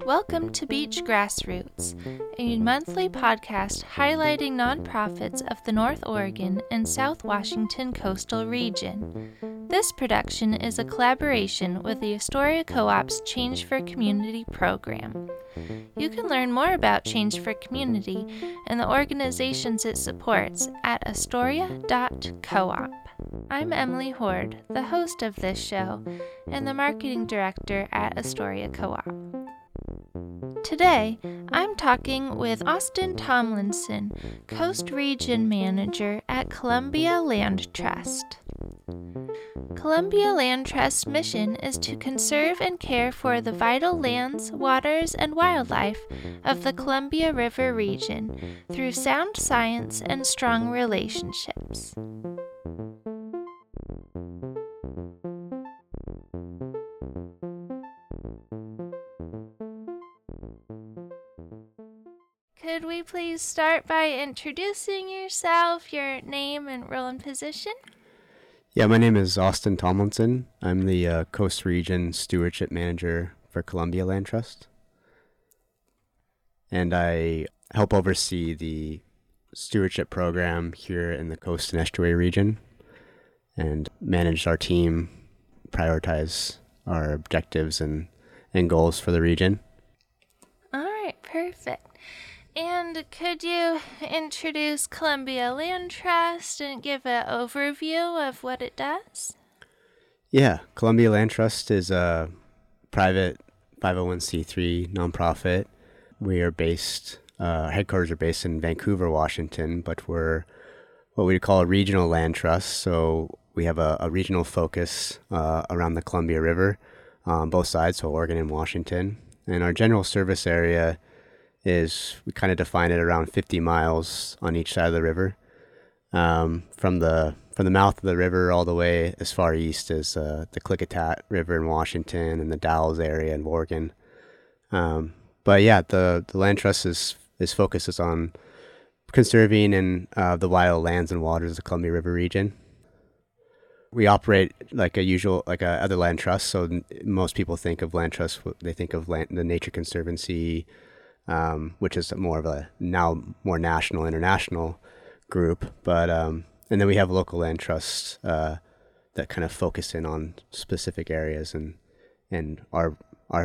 Welcome to Beach Grassroots, a monthly podcast highlighting nonprofits of the North Oregon and South Washington coastal region. This production is a collaboration with the Astoria Co-op's Change for Community program. You can learn more about Change for Community and the organizations it supports at astoria.coop. I'm Emily Horde, the host of this show and the marketing director at Astoria Co-op. Today, I'm talking with Austin Tomlinson, Coast Region Manager at Columbia Land Trust. Columbia Land Trust's mission is to conserve and care for the vital lands, waters, and wildlife of the Columbia River region through sound science and strong relationships. Could we please start by introducing yourself, your name and role and position? Yeah, my name is Austin Tomlinson. I'm the Coast Region Stewardship Manager for Columbia Land Trust. And I help oversee the stewardship program here in the Coast and Estuary region and manage our team, prioritize our objectives and goals for the region. All right, perfect. And could you introduce Columbia Land Trust and give an overview of what it does? Yeah, Columbia Land Trust is a private 501c3 nonprofit. We are based, headquarters are based in Vancouver, Washington, but we're what we call a regional land trust. So we have a regional focus around the Columbia River on both sides, so Oregon and Washington. And our general service area is, we kind of define it around 50 miles on each side of the river, from the mouth of the river all the way as far east as the Klickitat River in Washington and the Dalles area in Oregon. But yeah, the land trust is focuses on conserving and the wild lands and waters of the Columbia River region. We operate like other land trusts. So most people think of land trusts, they think of the Nature Conservancy, which is more of a now more national, international group. But and then we have local land trusts that kind of focus in on specific areas, and our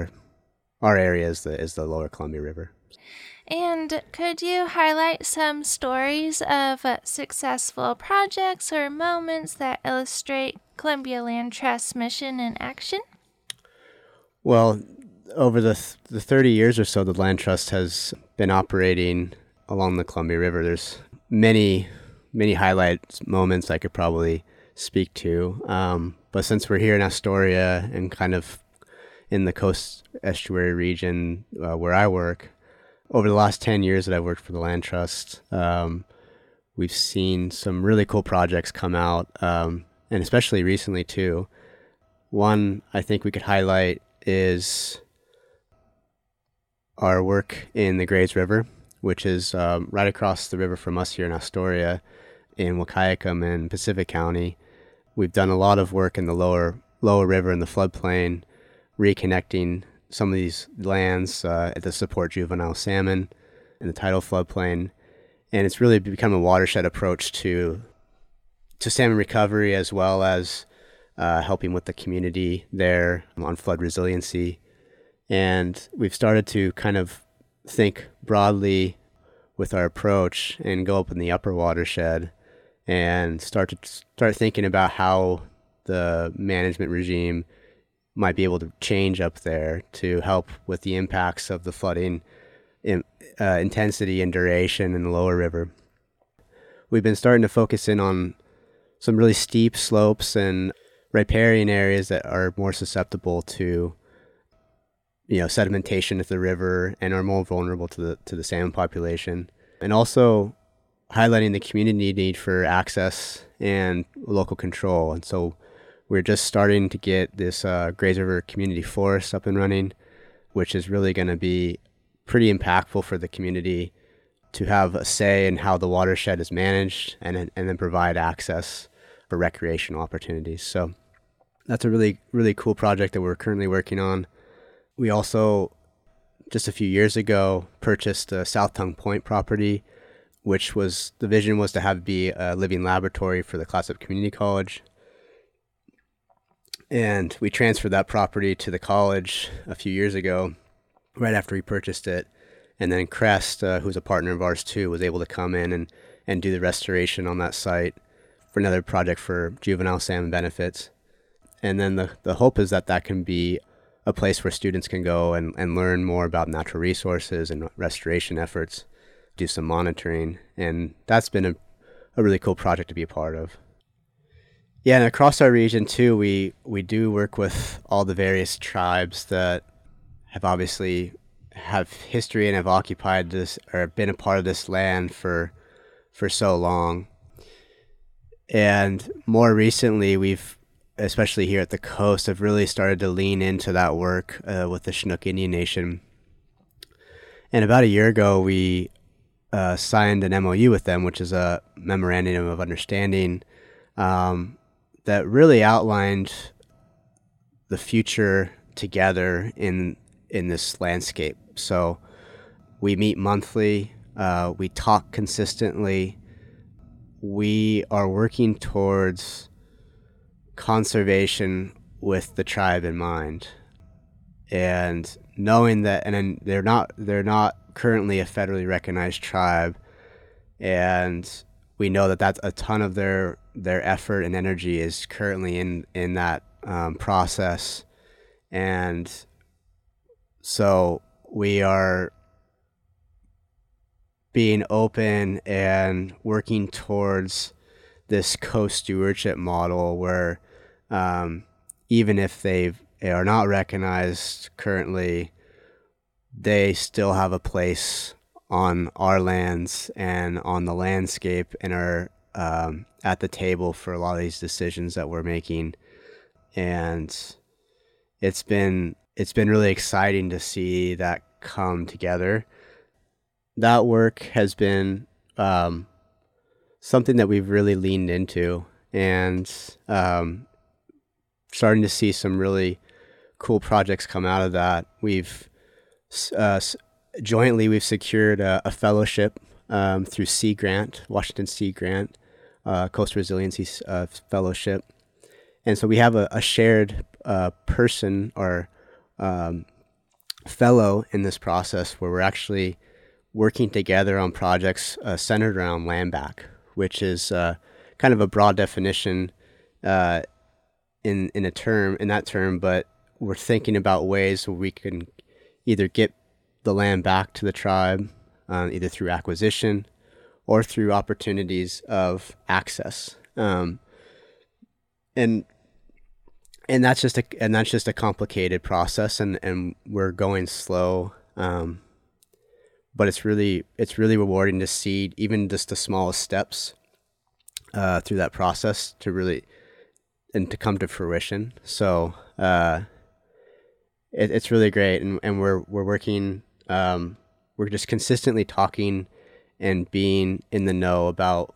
area is the Lower Columbia River. And could you highlight some stories of successful projects or moments that illustrate Columbia Land Trust's mission in action? Well, over the 30 years or so, the Land Trust has been operating along the Columbia River. There's many highlight moments I could probably speak to. But since we're here in Astoria and kind of in the Coast Estuary region where I work, over the last 10 years that I've worked for the Land Trust, we've seen some really cool projects come out, and especially recently too. One I think we could highlight is our work in the Grays River, which is right across the river from us here in Astoria, in Wahkiakum and Pacific County. We've done a lot of work in the lower river in the floodplain, reconnecting some of these lands to support juvenile salmon in the tidal floodplain. And it's really become a watershed approach to salmon recovery, as well as helping with the community there on flood resiliency. And we've started to kind of think broadly with our approach and go up in the upper watershed and start thinking about how the management regime might be able to change up there to help with the impacts of the flooding intensity and duration in the lower river. We've been starting to focus in on some really steep slopes and riparian areas that are more susceptible to sedimentation of the river and are more vulnerable to the salmon population, and also highlighting the community need for access and local control. And so we're just starting to get this Grays River Community Forest up and running, which is really going to be pretty impactful for the community to have a say in how the watershed is managed and then provide access for recreational opportunities. So that's a really, really cool project that we're currently working on. We also just a few years ago, purchased a South Tongue Point property, which was the vision was to have be a living laboratory for the Clatsop Community College. And we transferred that property to the college a few years ago, right after we purchased it. And then Crest, who's a partner of ours too, was able to come in and do the restoration on that site for another project for juvenile salmon benefits. And then the hope is that that can be a place where students can go and learn more about natural resources and restoration efforts, do some monitoring. And that's been a really cool project to be a part of. Yeah, and across our region too, we do work with all the various tribes that have obviously have history and have occupied this or been a part of this land for so long. And more recently, we've, especially here at the coast, have really started to lean into that work with the Chinook Indian Nation. And about a year ago, we signed an MOU with them, which is a memorandum of understanding that really outlined the future together in this landscape. So we meet monthly, we talk consistently, we are working towards conservation with the tribe in mind, and knowing that, and they're not currently a federally recognized tribe, and we know that that's a ton of their effort and energy is currently in that process. And so we are being open and working towards this co-stewardship model where even if they are not recognized currently, they still have a place on our lands and on the landscape and are at the table for a lot of these decisions that we're making. And it's been really exciting to see that come together. That work has been something that we've really leaned into, and starting to see some really cool projects come out of that. We've jointly secured a fellowship through Sea Grant, Washington Sea Grant, Coastal Resiliency Fellowship. And so we have a shared person or fellow in this process where we're actually working together on projects centered around land back, which is kind of a broad definition in that term, but we're thinking about ways where we can either get the land back to the tribe, either through acquisition or through opportunities of access. And that's just a complicated process, and we're going slow. But it's really rewarding to see even just the smallest steps through that process to come to fruition. So it's really great, and we're working. We're just consistently talking and being in the know about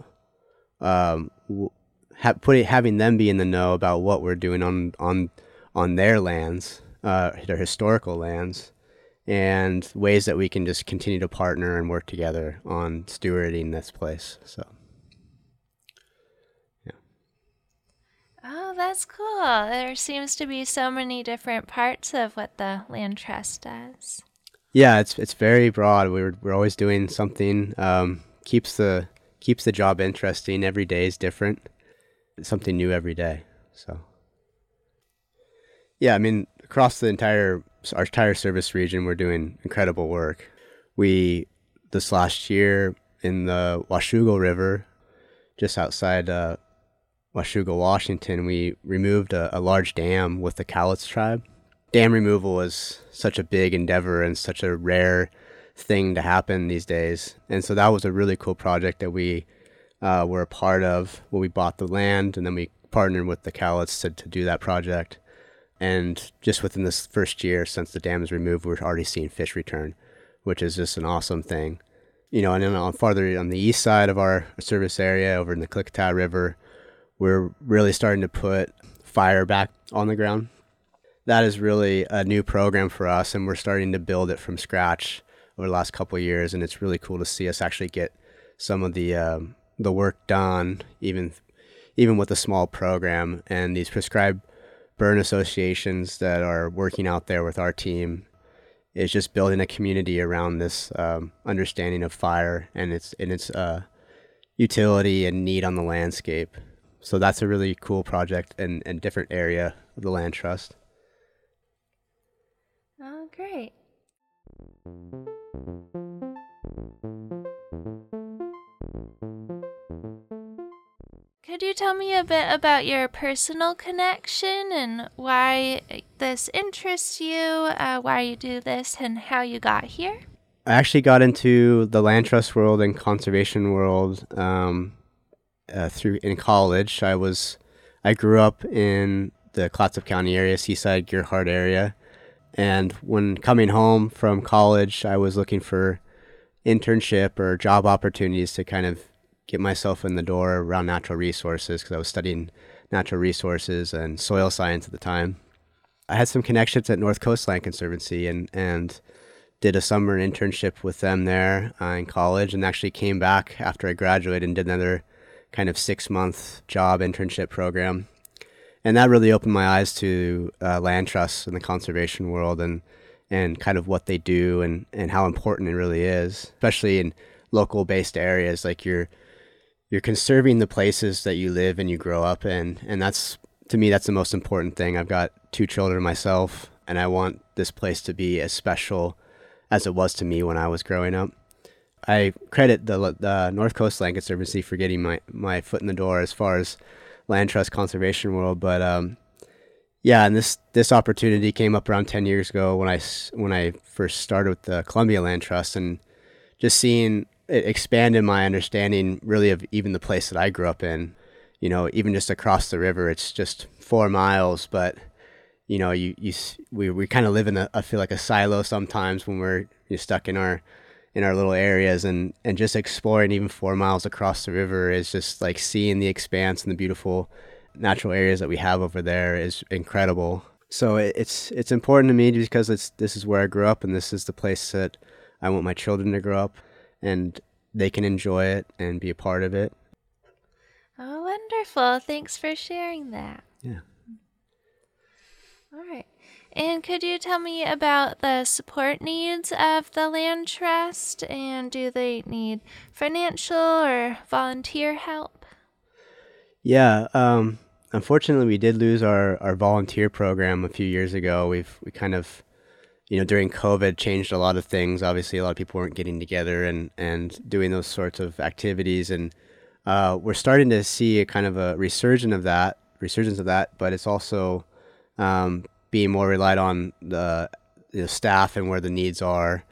having them be in the know about what we're doing on their lands, their historical lands, and ways that we can just continue to partner and work together on stewarding this place. So, yeah. Oh, that's cool. There seems to be so many different parts of what the Land Trust does. Yeah, it's very broad. We're always doing something. Keeps the job interesting. Every day is different. It's something new every day. So, yeah, I mean, across our entire service region, we're doing incredible work. This last year in the Washougal River, just outside Washougal, Washington, we removed a large dam with the Cowlitz tribe. Dam removal is such a big endeavor and such a rare thing to happen these days. And so that was a really cool project that we were a part of when we bought the land, and then we partnered with the Cowlitz to do that project. And just within this first year, since the dam is removed, we're already seeing fish return, which is just an awesome thing. And then farther on the east side of our service area, over in the Klickitat River, we're really starting to put fire back on the ground. that is really a new program for us, and we're starting to build it from scratch over the last couple of years, and it's really cool to see us actually get some of the work done, even with a small program. And these prescribed burn associations that are working out there with our team is just building a community around this understanding of fire and its utility and need on the landscape. So that's a really cool project and different area of the Land Trust. Oh, great. Could you tell me a bit about your personal connection and why this interests you, why you do this, and how you got here? I actually got into the Land Trust world and conservation world through in college. I grew up in the Clatsop County area, Seaside, Gerhardt area, and when coming home from college, I was looking for internship or job opportunities to kind of get myself in the door around natural resources, because I was studying natural resources and soil science at the time. I had some connections at North Coast Land Conservancy and did a summer internship with them there in college, and actually came back after I graduated and did another kind of 6-month job internship program. And that really opened my eyes to land trusts in the conservation world and kind of what they do and how important it really is, especially in local based areas. Like you're conserving the places that you live and you grow up in. And that's, to me, that's the most important thing. I've got 2 children myself, and I want this place to be as special as it was to me when I was growing up. I credit the North Coast Land Conservancy for getting my foot in the door as far as land trust conservation world. But yeah, and this opportunity came up around 10 years ago when I first started with the Columbia Land Trust, and just seeing it expanded my understanding really of even the place that I grew up in. You know, even just across the river, it's just 4 miles, but you know, we kind of live in I feel like a silo sometimes when we're stuck in our little areas, and just exploring even 4 miles across the river is just like seeing the expanse and the beautiful natural areas that we have over there is incredible. So it's important to me because this is where I grew up, and this is the place that I want my children to grow up, and they can enjoy it and be a part of it. Oh, wonderful. Thanks for sharing that. Yeah. All right. And could you tell me about the support needs of the Land Trust, and do they need financial or volunteer help? Yeah. Unfortunately, we did lose our volunteer program a few years ago. We kind of, during COVID changed a lot of things. Obviously, a lot of people weren't getting together and doing those sorts of activities. And we're starting to see a kind of a resurgence of that, but it's also being more relied on the staff and where the needs are.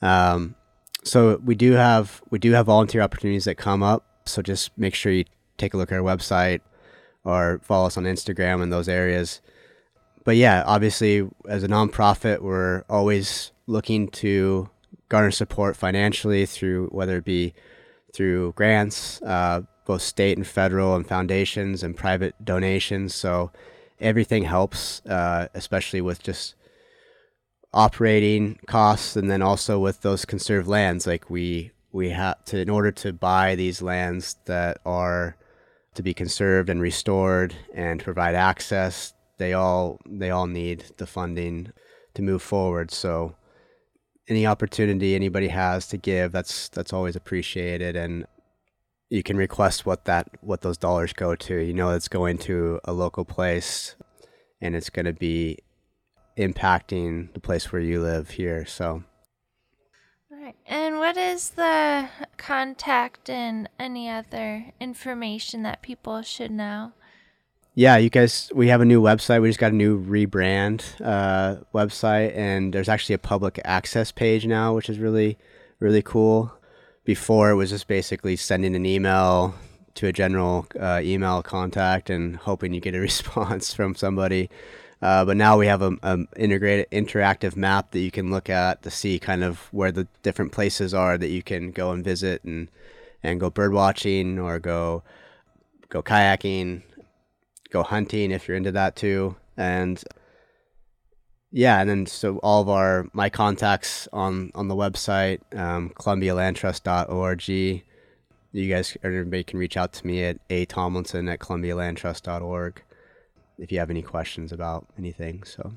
So we do have volunteer opportunities that come up. So just make sure you take a look at our website or follow us on Instagram in those areas. But yeah, obviously as a nonprofit, we're always looking to garner support financially through, whether it be through grants, both state and federal, and foundations and private donations. So everything helps, especially with just operating costs, and then also with those conserved lands. Like we have to, in order to buy these lands that are to be conserved and restored and provide access, they all need the funding to move forward. So any opportunity anybody has to give, that's always appreciated, and you can request what those dollars go to. It's going to a local place, and it's going to be impacting the place where you live here. So, All right. And what is the contact and any other information that people should know? yeah, we have a new website. We just got a new rebrand website, and there's actually a public access page now, which is really, really cool. Before, it was just basically sending an email to a general email contact and hoping you get a response from somebody. But now we have an integrated interactive map that you can look at to see kind of where the different places are that you can go and visit and go bird watching, or go kayaking, go hunting if you're into that too. And Yeah, and then so all of my contacts on the website, columbialandtrust.org. You guys, everybody can reach out to me at atomlinson@columbialandtrust.org if you have any questions about anything. So.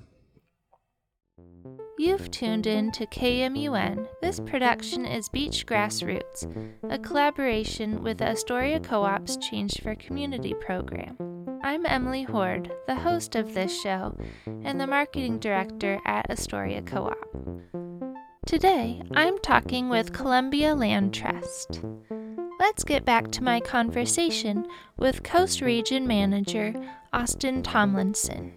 You've tuned in to KMUN. This production is Beach Grassroots, a collaboration with the Astoria Co-op's Change for Community program. I'm Emily Horde, the host of this show and the marketing director at Astoria Co-op. Today, I'm talking with Columbia Land Trust. Let's get back to my conversation with Coast Region Manager Austin Tomlinson.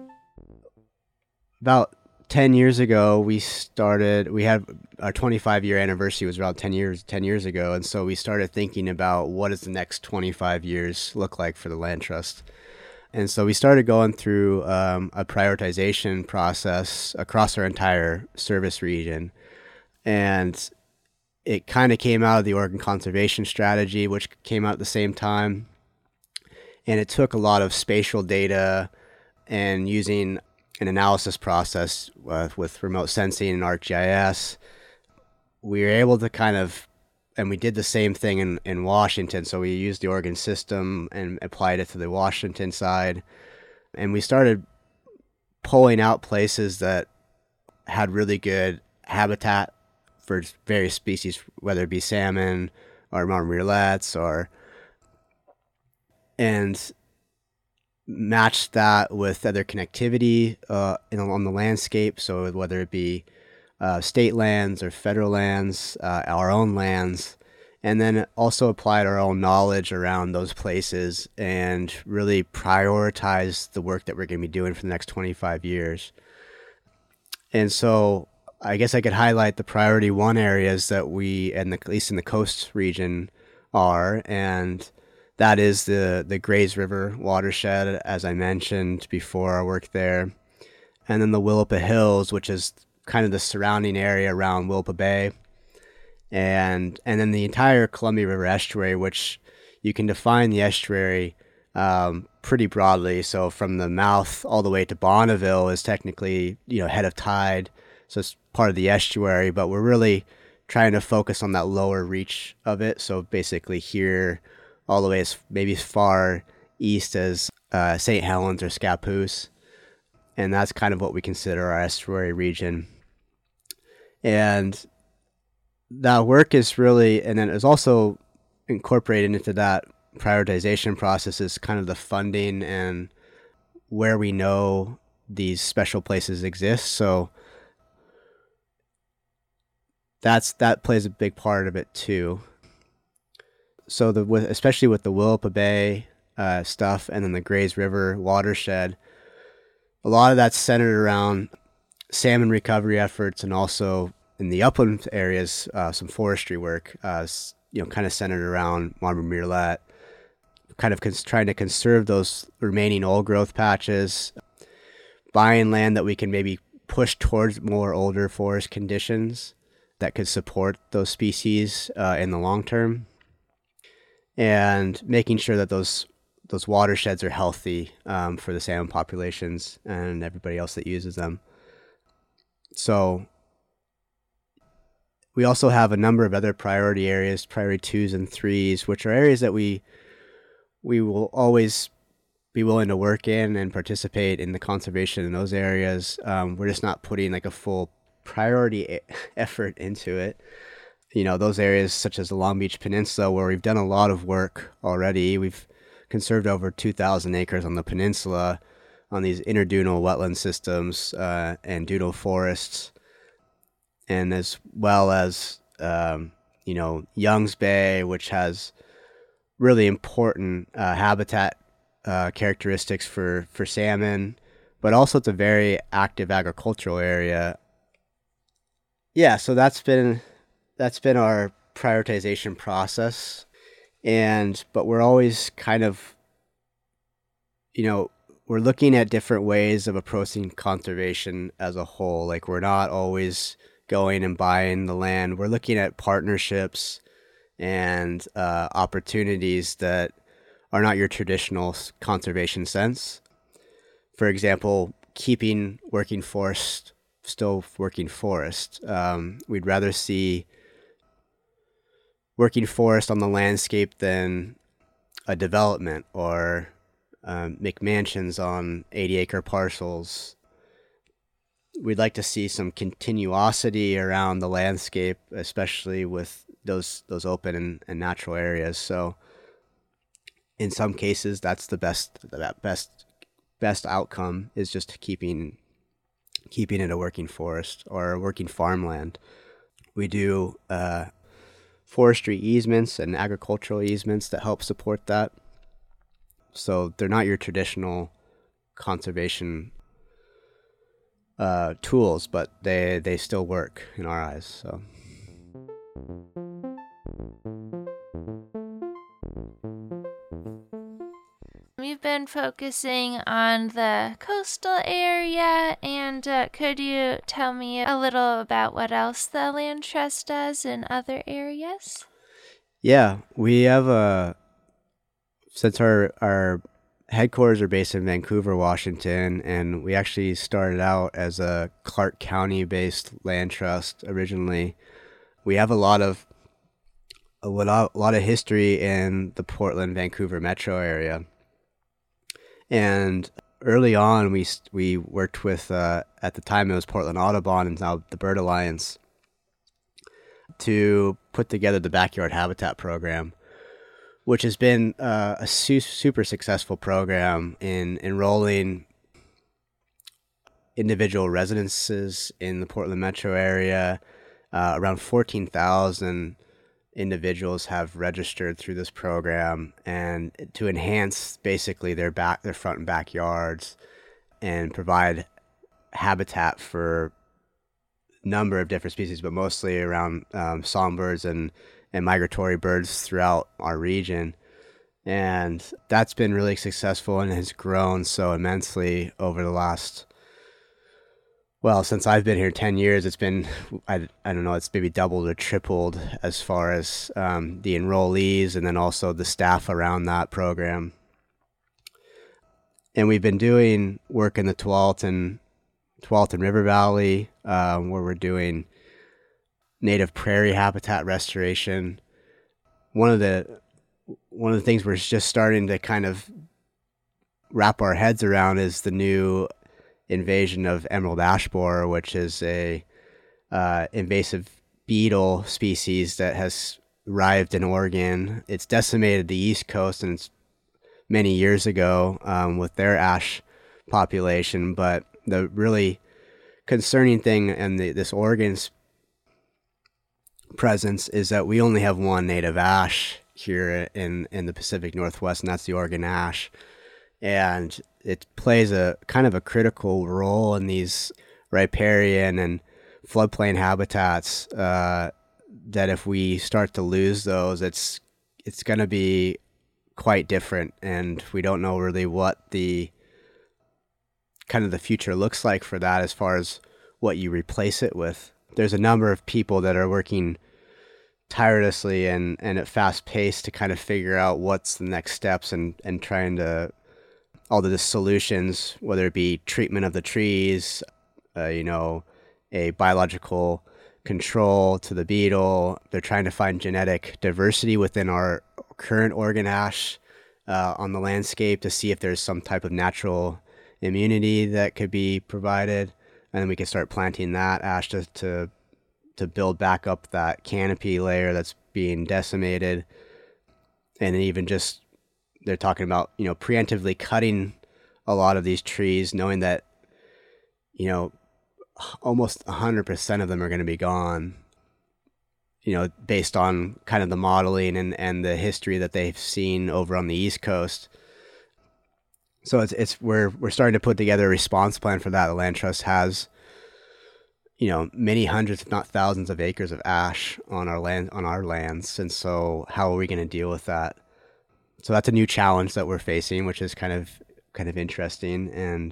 About 10 years ago, we had our 25-year anniversary was around 10 years ago. And so we started thinking about what does the next 25 years look like for the Land Trust. And so we started going through a prioritization process across our entire service region. And it kind of came out of the Oregon Conservation Strategy, which came out at the same time. And it took a lot of spatial data and using an analysis process with remote sensing and ArcGIS. We were able to and we did the same thing in Washington. So we used the Oregon system and applied it to the Washington side. And we started pulling out places that had really good habitat for various species, whether it be salmon or marmorettes and match that with other connectivity on the landscape. So whether it be state lands or federal lands, our own lands, and then also applied our own knowledge around those places and really prioritize the work that we're going to be doing for the next 25 years. And so I guess I could highlight the priority one areas that at least in the coast region are, and that is the Grays River watershed, as I mentioned before I worked there. And then the Willapa Hills, which is kind of the surrounding area around Willapa Bay. And then the entire Columbia River estuary, which you can define the estuary pretty broadly. So from the mouth all the way to Bonneville is technically, head of tide. So it's part of the estuary, but we're really trying to focus on that lower reach of it. So basically here, all the way maybe as far east as St. Helens or Scappoose. And that's kind of what we consider our estuary region. And that work is really, and then it's also incorporated into that prioritization process is kind of the funding and where we know these special places exist. So that plays a big part of it too. So especially with the Willapa Bay stuff and then the Grays River watershed, a lot of that's centered around salmon recovery efforts and also in the upland areas, some forestry work, kind of centered around marmoret, kind of trying to conserve those remaining old growth patches, buying land that we can maybe push towards more older forest conditions that could support those species in the long term, and making sure that those watersheds are healthy for the salmon populations and everybody else that uses them. So we also have a number of other priority areas, priority 2s and 3s, which are areas that we will always be willing to work in and participate in the conservation in those areas. We're just not putting like a full priority effort into it. Those areas such as the Long Beach Peninsula, where we've done a lot of work already. We've conserved over 2,000 acres on the peninsula on these interdunal wetland systems and dunal forests, and as well as Youngs Bay, which has really important habitat characteristics for salmon, but also it's a very active agricultural area. Yeah, so that's been our prioritization process, but we're always kind of, we're looking at different ways of approaching conservation as a whole. Like, we're not always going and buying the land. We're looking at partnerships and opportunities that are not your traditional conservation sense. For example, keeping working forest still working forest. We'd rather see working forest on the landscape than a development or make mansions on 80-acre parcels. We'd like to see some continuosity around the landscape, especially with those open and natural areas. So in some cases, that's the best outcome is just keeping it a working forest or a working farmland. We do forestry easements and agricultural easements that help support that. So they're not your traditional conservation tools, but they still work in our eyes. So. We've been focusing on the coastal area, and could you tell me a little about what else the Land Trust does in other areas? Yeah, we have since our headquarters are based in Vancouver, Washington, and we actually started out as a Clark County-based land trust originally. We have a lot of history in the Portland, Vancouver metro area. And early on, we worked with, at the time it was Portland Audubon and now the Bird Alliance, to put together the Backyard Habitat Program, which has been a super successful program in enrolling individual residences in the Portland metro area. Around 14,000 individuals have registered through this program, and to enhance basically their front and backyards and provide habitat for a number of different species, but mostly around songbirds and migratory birds throughout our region. And that's been really successful and has grown so immensely over the last, well, since I've been here 10 years, it's been, I don't know, it's maybe doubled or tripled as far as the enrollees and then also the staff around that program. And we've been doing work in the Tualatin River Valley, where we're doing native prairie habitat restoration. One of the things we're just starting to kind of wrap our heads around is the new invasion of emerald ash borer, which is a invasive beetle species that has arrived in Oregon. It's decimated the East Coast, and it's many years ago with their ash population. But the really concerning thing in this Oregon's presence is that we only have one native ash here in the Pacific Northwest, and that's the Oregon ash. And it plays a kind of a critical role in these riparian and floodplain habitats, that if we start to lose those, it's going to be quite different, and we don't know really what the kind of the future looks like for that as far as what you replace it with. There's a number of people that are working tirelessly and at fast pace to kind of figure out what's the next steps and trying to all of the solutions, whether it be treatment of the trees, a biological control to the beetle. They're trying to find genetic diversity within our current Oregon ash on the landscape to see if there's some type of natural immunity that could be provided. And then we can start planting that ash to build back up that canopy layer that's being decimated. And even just, they're talking about, preemptively cutting a lot of these trees, knowing that, almost 100% of them are going to be gone, based on kind of the modeling and the history that they've seen over on the East Coast. So we're starting to put together a response plan for that. The Land Trust has, many hundreds, if not thousands of acres of ash on our lands. And so how are we going to deal with that? So that's a new challenge that we're facing, which is kind of interesting. And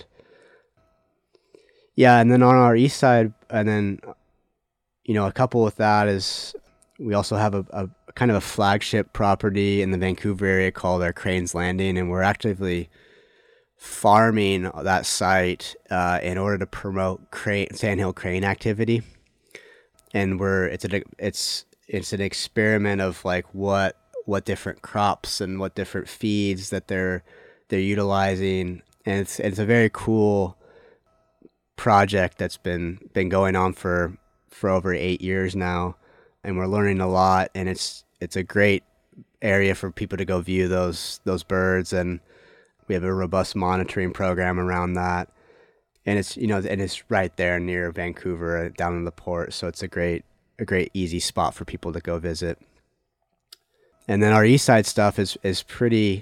yeah, and then on our east side, and then, a couple with that is we also have a kind of a flagship property in the Vancouver area called our Cranes Landing, and we're actively farming that site in order to promote sandhill crane activity, and it's an experiment of like what different crops and what different feeds that they're utilizing, and it's a very cool project that's been going on for over 8 years now, and we're learning a lot, and it's a great area for people to go view those birds, and we have a robust monitoring program around that, and it's right there near Vancouver, down in the port, so it's a great easy spot for people to go visit. And then our east side stuff is pretty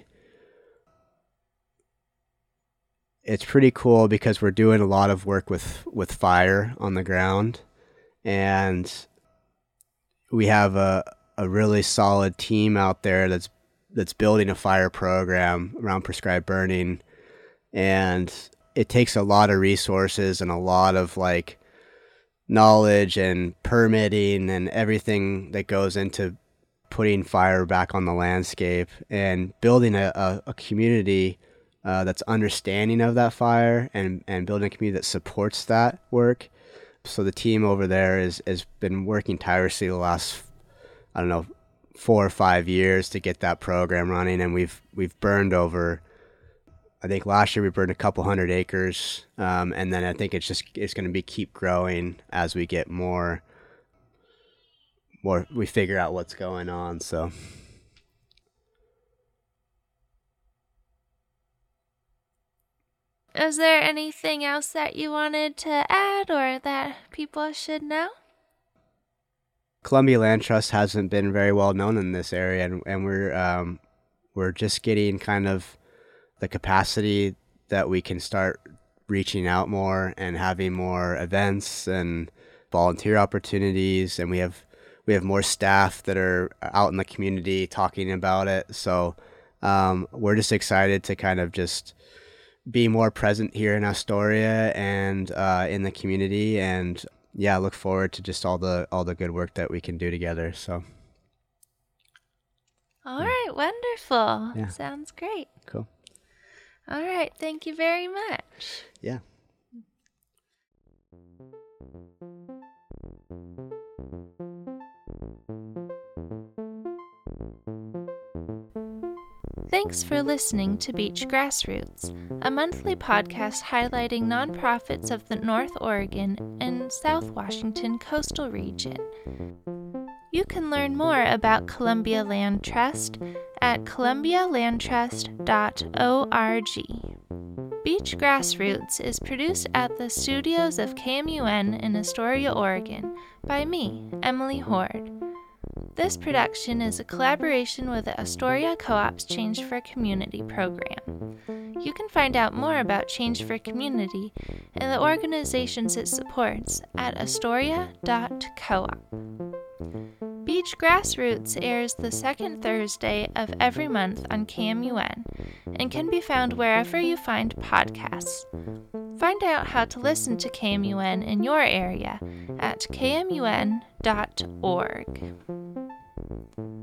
cool because we're doing a lot of work with fire on the ground, and we have a really solid team out there that's building a fire program around prescribed burning, and it takes a lot of resources and a lot of like knowledge and permitting and everything that goes into putting fire back on the landscape and building a community that's understanding of that fire, and building a community that supports that work. So the team over there has been working tirelessly the last, 4 or 5 years to get that program running, and we've burned over, I think last year we burned a couple hundred acres, and then I think it's going to keep growing as we get more we figure out what's going on. So is there anything else that you wanted to add or that people should know? Columbia Land Trust hasn't been very well known in this area, and we're just getting kind of the capacity that we can start reaching out more and having more events and volunteer opportunities, and we have more staff that are out in the community talking about it. So we're just excited to kind of just be more present here in Astoria and in the community, and look forward to just all the good work that we can do together. So all right, wonderful. Yeah. Sounds great. Cool. All right, thank you very much. Yeah. Thanks for listening to Beach Grassroots, a monthly podcast highlighting nonprofits of the North Oregon and South Washington coastal region. You can learn more about Columbia Land Trust at columbialandtrust.org. Beach Grassroots is produced at the studios of KMUN in Astoria, Oregon, by me, Emily Horde. This production is a collaboration with the Astoria Co-op's Change for Community program. You can find out more about Change for Community and the organizations it supports at astoria.coop. Beach Grassroots airs the second Thursday of every month on KMUN and can be found wherever you find podcasts. Find out how to listen to KMUN in your area at kmun.org.